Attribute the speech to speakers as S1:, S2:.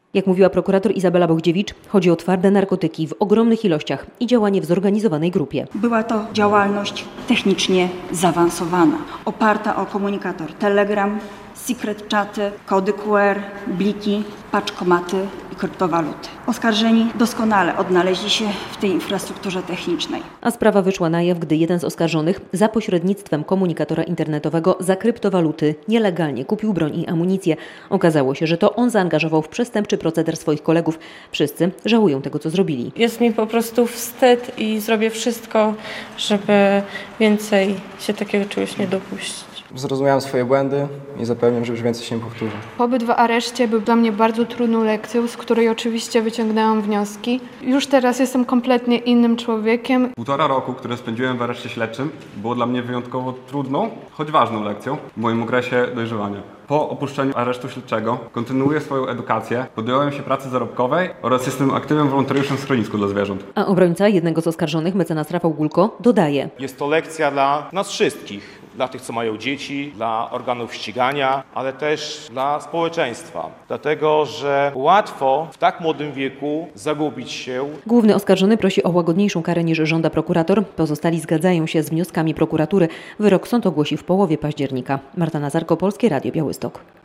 S1: Jak mówiła prokurator Izabela Bohdziewicz, chodzi o twarde narkotyki w ogromnych ilościach i działanie w zorganizowanej grupie.
S2: Była to działalność technicznie zaawansowana, oparta o komunikator Telegram, secret czaty, kody QR, bliki, paczkomaty i kryptowaluty. Oskarżeni doskonale odnaleźli się w tej infrastrukturze technicznej.
S1: A sprawa wyszła na jaw, gdy jeden z oskarżonych za pośrednictwem komunikatora internetowego za kryptowaluty nielegalnie kupił broń i amunicję. Okazało się, że to on zaangażował w przestępczy proceder swoich kolegów. Wszyscy żałują tego, co zrobili.
S3: Jest mi po prostu wstyd i zrobię wszystko, żeby więcej się takiego czegoś nie dopuścić.
S4: Zrozumiałem swoje błędy i zapewniam, że już więcej się nie powtórzy.
S5: Pobyt w areszcie był dla mnie bardzo trudną lekcją, z której oczywiście wyciągnęłam wnioski. Już teraz jestem kompletnie innym człowiekiem.
S6: 1,5 roku, które spędziłem w areszcie śledczym, było dla mnie wyjątkowo trudną, choć ważną lekcją w moim okresie dojrzewania. Po opuszczeniu aresztu śledczego kontynuuję swoją edukację, podjąłem się pracy zarobkowej oraz jestem aktywnym wolontariuszem w schronisku dla zwierząt.
S1: A obrońca jednego z oskarżonych, mecenas Rafał Gulko, dodaje:
S7: Jest to lekcja dla nas wszystkich, dla tych, co mają dzieci, dla organów ścigania, ale też dla społeczeństwa. Dlatego, że łatwo w tak młodym wieku zagubić się.
S1: Główny oskarżony prosi o łagodniejszą karę niż żąda prokurator. Pozostali zgadzają się z wnioskami prokuratury. Wyrok sąd ogłosi w połowie października. Marta Nazarko, Polskie Radio Białystok.